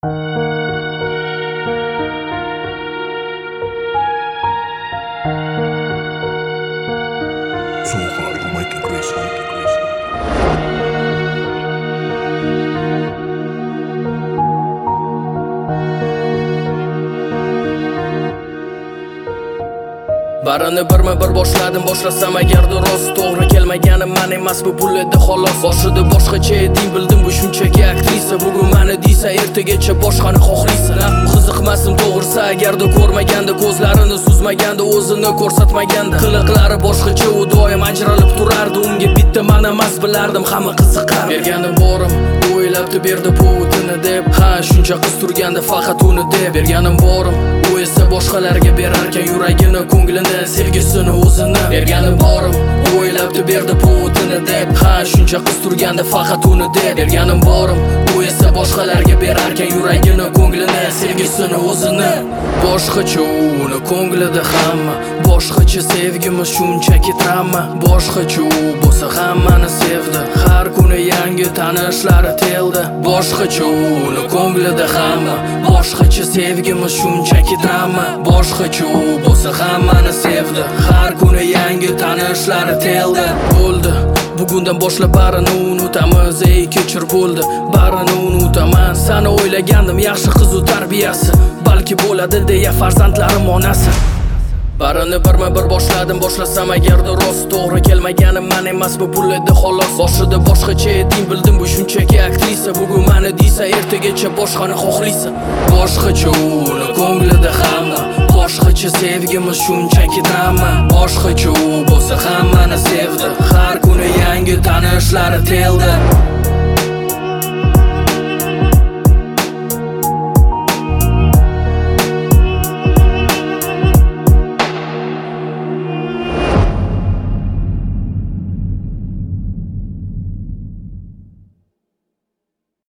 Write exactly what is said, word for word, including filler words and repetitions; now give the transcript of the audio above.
So hard, you make it crazy, make it crazy. Barini birma bir boshladim, boshlasam agarda rost to'g'ri kelmaganim men emas, bu pul edi xolos. Boshida boshqacha eding, bildim bu shunchaki aktrisa. Bugun meni deysa, ertagacha boshqani xohlaysan. Qiziqmasim to'g'risi, agarda ko'rmaganda, ko'zlarini suzmaganda, o'zini ko'rsatmaganda, qiliqlari boshqacha, u doim ajralib turardi. Unga bitta men emas bilardim, hamma qiziqar. Berganim borim, o'ylabdi berdi putini deb. Ha, shuncha qiz turganda faqat uni deb. Berganim borim, u esa boshqalarga berarkan yuragini, ko'nglini, sevgisini o'zini. Berganim borim, o'ylabdi berdi putini deb. Ha, shuncha qiz turganda faqat uni deb. Berganim borim, u esa boshqalarga berarkan yuragini, ko'nglini, sevgisini o'zini. Boshqacha uni ko'nglida hamma, boshqacha sevgimiz shunchaki tramma. Boshqacha u bo'lsa hammani sevdi, har kuni yangi tanishlari teldi. Boshqacha uni ko'nglida hamma, boshqacha sevgimiz shunchaki tramma. Boshqacha u bo'lsa hammani sevdi, har kuni yangi tanishlari teldi. Bo'ldi, bugundan boshlab barini unutamiz, ey kechir bo'ldi, barini unutaman. Seni o'ylagandim, yaxshi qiz u tarbiyasi, balki bo'ladi deya farzandlarim onasi. Barini birma bir boshladim, boshlasam agarda rost to'g'ri kelmaganim men emas, bu pul edi xolos. Boshida boshqacha eding, bildim bu shunchaki aktrisa. Bugun meni deysa, ertagacha boshqani xohlaysan. Boshqacha uni ko'nglida hamma, boshqacha sevgimiz shunchaki drama. Boshqacha u bo'lsa hammani sevdi, har kuni yangi tanishlari teldi.